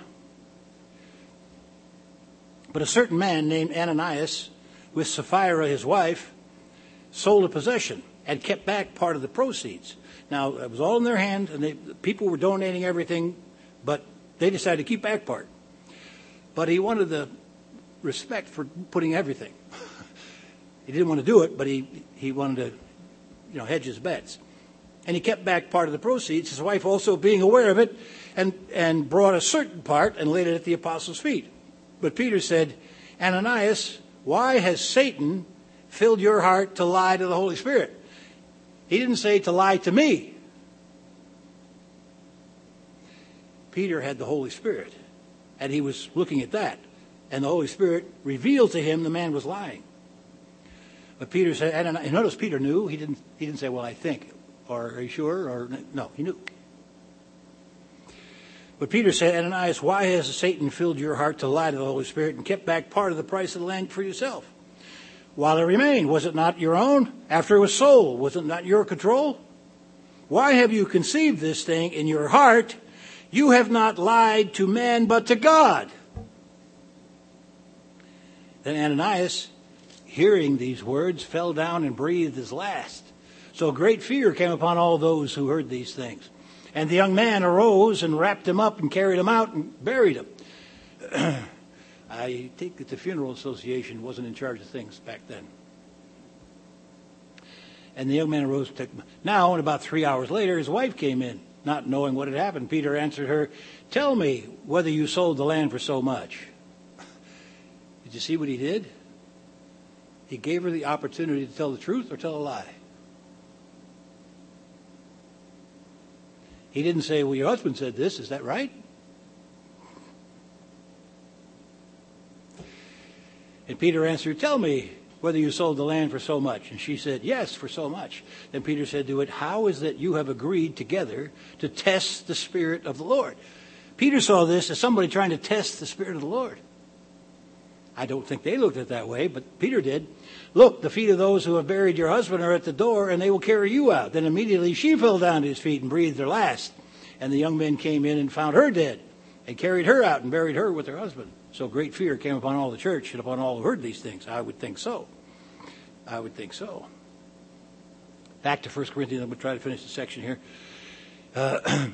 But a certain man named Ananias, with Sapphira his wife, sold a possession and kept back part of the proceeds. Now, it was all in their hand, and they, people were donating everything, but they decided to keep back part. But he wanted the respect for putting everything. He didn't want to do it, but he, he wanted to, you know, hedge his bets. And he kept back part of the proceeds, his wife also being aware of it, and, and brought a certain part and laid it at the apostles' feet. But Peter said, Ananias, why has Satan filled your heart to lie to the Holy Spirit? He didn't say to lie to me. Peter had the Holy Spirit, and he was looking at that. And the Holy Spirit revealed to him the man was lying. But Peter said, and notice Peter knew. He didn't, he didn't say, well, I think, or are you sure? Or no, he knew. But Peter said, Ananias, why has Satan filled your heart to lie to the Holy Spirit and kept back part of the price of the land for yourself? While it remained, was it not your own? After it was sold, was it not your control? Why have you conceived this thing in your heart? You have not lied to men, but to God. Then Ananias, hearing these words, fell down and breathed his last. So great fear came upon all those who heard these things. And the young man arose and wrapped him up and carried him out and buried him. I think that the Funeral Association wasn't in charge of things back then. And the young man arose and took him. Now, and about three hours later, his wife came in, not knowing what had happened. Peter answered her, tell me whether you sold the land for so much. Did you see what he did? He gave her the opportunity to tell the truth or tell a lie. He didn't say, well, your husband said this. Is that right? And Peter answered, tell me whether you sold the land for so much. And she said, yes, for so much. Then Peter said to it, how is that you have agreed together to test the Spirit of the Lord? Peter saw this as somebody trying to test the Spirit of the Lord. I don't think they looked at it that way, but Peter did. Look, the feet of those who have buried your husband are at the door, and they will carry you out. Then immediately she fell down to his feet and breathed her last. And the young men came in and found her dead, and carried her out and buried her with her husband. So great fear came upon all the church and upon all who heard these things. I would think so. I would think so. Back to First Corinthians. I'm going to try to finish the section here. Uh,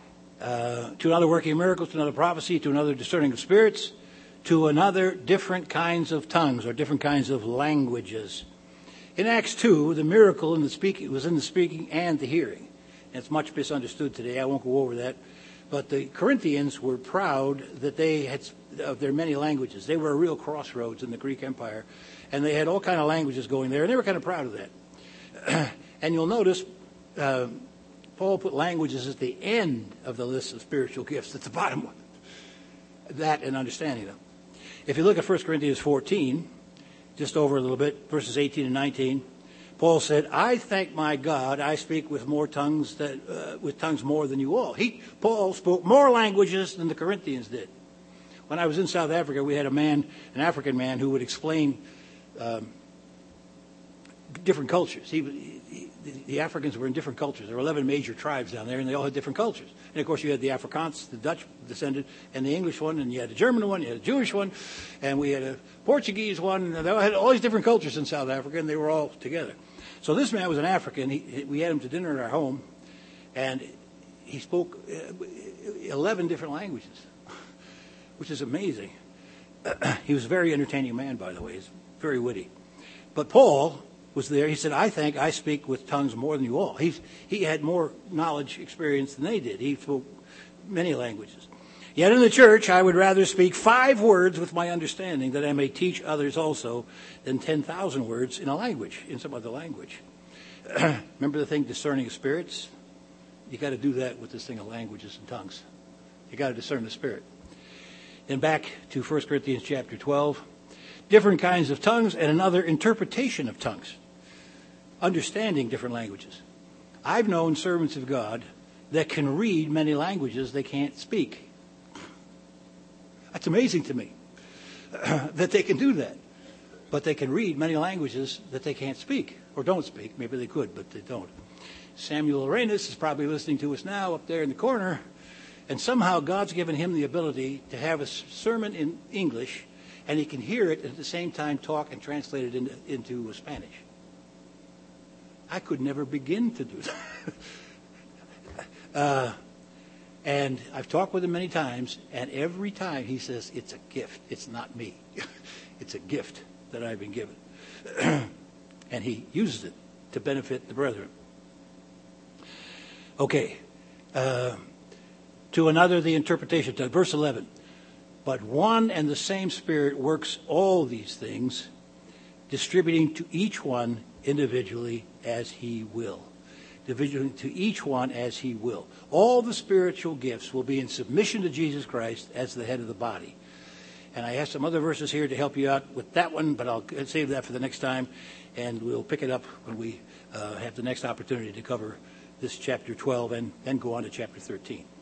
uh, to another working miracles, to another prophecy, to another discerning of spirits, to another different kinds of tongues or different kinds of languages. In Acts two, the miracle in the speaking was in the speaking and the hearing. And it's much misunderstood today. I won't go over that. But the Corinthians were proud that they had of their many languages. They were a real crossroads in the Greek Empire, and they had all kind of languages going there, and they were kind of proud of that. And you'll notice uh, Paul put languages at the end of the list of spiritual gifts, at the bottom. That and understanding them. If you look at First Corinthians fourteen, just over a little bit, verses eighteen and nineteen, Paul said, I thank my God I speak with more tongues that, uh, with tongues more than you all. He, Paul spoke more languages than the Corinthians did. When I was in South Africa, we had a man, an African man, who would explain um, different cultures. He, he, the Africans were in different cultures. There were eleven major tribes down there, and they all had different cultures. And, of course, you had the Afrikaans, the Dutch descended, and the English one, and you had a German one, you had a Jewish one, and we had a Portuguese one. And they all had all these different cultures in South Africa, and they were all together. So this man was an African. He, we had him to dinner at our home, and he spoke eleven different languages, which is amazing. He was a very entertaining man, by the way. He's very witty. But Paul was there. He said, I think I speak with tongues more than you all. He's, he had more knowledge, experience than they did. He spoke many languages. Yet in the church, I would rather speak five words with my understanding, that I may teach others also, than ten thousand words in a language, in some other language. Remember the thing, discerning of spirits? You got to do that with this thing of languages and tongues. You got to discern the spirit. Then back to First Corinthians chapter twelve. Different kinds of tongues and another interpretation of tongues. Understanding different languages. I've known servants of God that can read many languages they can't speak. That's amazing to me that they can do that. But they can read many languages that they can't speak or don't speak. Maybe they could, but they don't. Samuel Arenas is probably listening to us now up there in the corner. And somehow God's given him the ability to have a sermon in English, and he can hear it and at the same time talk and translate it into, into Spanish. I could never begin to do that. uh, and I've talked with him many times, and every time he says, it's a gift. It's not me. It's a gift that I've been given. And he uses it to benefit the brethren. Okay. Uh, to another, the interpretation. To verse eleven. But one and the same Spirit works all these things, distributing to each one individually as he will. Distributing to each one as he will. All the spiritual gifts will be in submission to Jesus Christ as the head of the body. And I have some other verses here to help you out with that one, but I'll save that for the next time, and we'll pick it up when we uh, have the next opportunity to cover this chapter twelve and then go on to chapter thirteen.